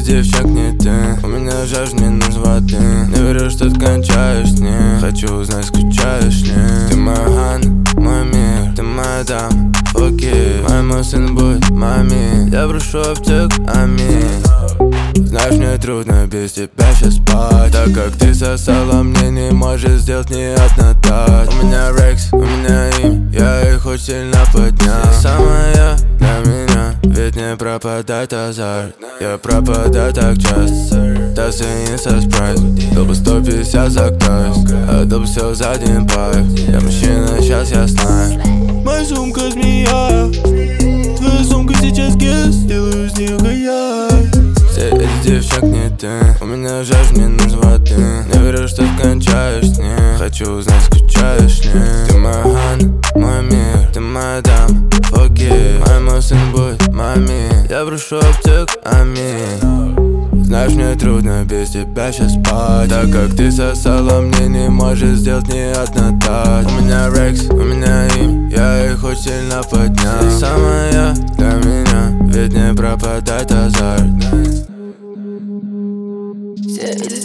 девчонок не ты. У меня жажда, мне нужен воды. Не верю, что ты кончаешь с ней. Хочу узнать, скучаешь ли. Ты моя Анна, мой мир. Ты моя дама, fuck it. Моему сыну будет маме. Я брошу аптек, аминь. Знаешь, мне трудно без тебя сейчас спать. Так как ты сосала, мне не может сделать ни одна так. У меня рекс, у меня имя, я их очень сильно поднял. Самая для меня, ведь не пропадает азарт. Я пропадаю так часто, тассы не со спрайт. Дал бы 150 за кайф, отдал бы все за один пайп. Я мужчина, сейчас я знаю. Моя сумка змея, твоя сумка сейчас гес, сделаю из нее гаяк. Все эти девчонок не ты. У меня жажда, мне нужен воды. Не верю, что ты кончаешь с ней. Хочу узнать, скучаешь ли. Ты моя Анна, мой мир. Ты моя дама, fuck it. Моему сыну будет маме. Я брошу аптек, аминь. Знаешь, мне трудно без тебя сейчас спать. Так как ты сосала, мне не может сделать ни одна так. У меня рекс, у меня имя, я их очень сильно поднял. Самая для меня, ведь не пропадает азарт. Все эти